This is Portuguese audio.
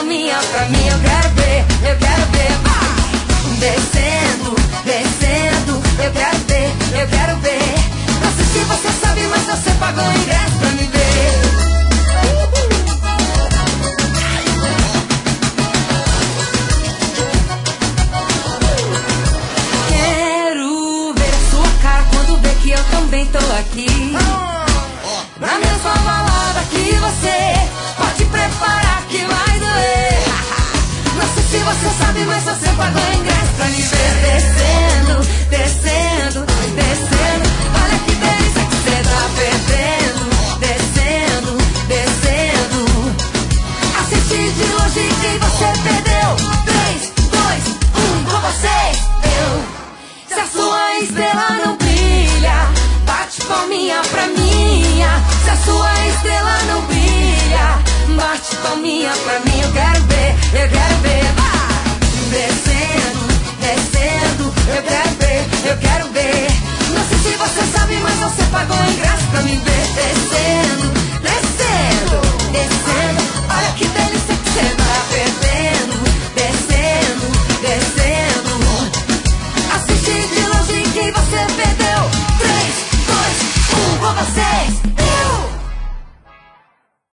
palminha pra mim, eu quero ver, eu quero ver. Descendo, descendo, eu quero ver, eu quero ver. Não sei se você sabe, mas você pagou o ingresso pra me ver. Quero ver a sua cara quando vê que eu também tô aqui. Na mesma balada que você, pode preparar que vai doer. Não sei se você sabe, mas você pagou o ingresso pra me ver. Descendo, descendo, descendo. Olha que delícia que cê tá perdendo. Descendo, descendo. Assisti de longe quem você perdeu. 3, 2, 1, com vocês, eu. Se a sua estrela não brilha, bate palminha pra minha. Se a sua estrela não brilha, bate palminha pra mim. Eu quero ver, eu quero ver. Descendo, descendo, eu quero ver, eu quero ver. Não sei se você sabe, mas você pagou o ingresso pra me ver. Descendo.